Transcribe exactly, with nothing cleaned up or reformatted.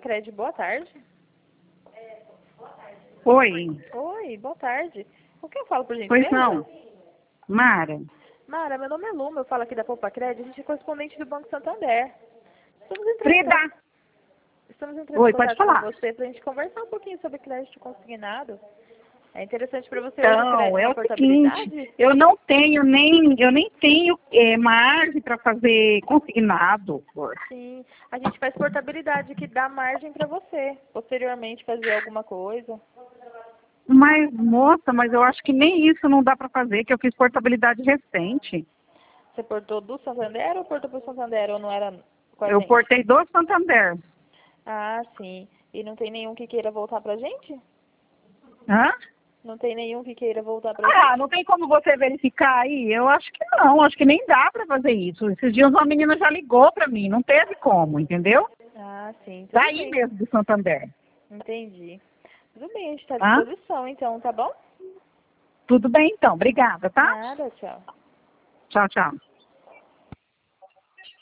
Cred, boa tarde. Oi. Oi, boa tarde. Com quem eu falo, por Pois gentileza? não. Mara. Mara, meu nome é Luma, eu falo aqui da Poupa Cred, a gente é correspondente do Banco Santander. Estamos entrando, em Frida. con- Estamos entrando em Oi, pode contato com falar. você para a gente conversar um pouquinho sobre crédito consignado. É interessante para você hoje o Então, crédito, é uma o seguinte, portabilidade? eu não tenho nem, eu nem tenho é, margem para fazer consignado, flor. Sim, a gente faz portabilidade que dá margem para você, posteriormente fazer alguma coisa. Mas, moça, mas eu acho que nem isso não dá para fazer, que eu fiz portabilidade recente. Você portou do Santander ou portou para o Santander ou não era com a Eu gente? portei do Santander. Ah, sim. E não tem nenhum que queira voltar pra gente? Hã? Não tem nenhum que queira voltar pra Ah, gente? não tem como você verificar aí? Eu acho que não, acho que nem dá para fazer isso. Esses dias uma menina já ligou para mim, não teve como, entendeu? Ah, sim. Tudo Daí bem. mesmo do Santander. Entendi. Tudo bem, a gente está à Tá? disposição, então, tá bom? Tudo bem então, obrigada, tá? Nada, tchau. Tchau, tchau.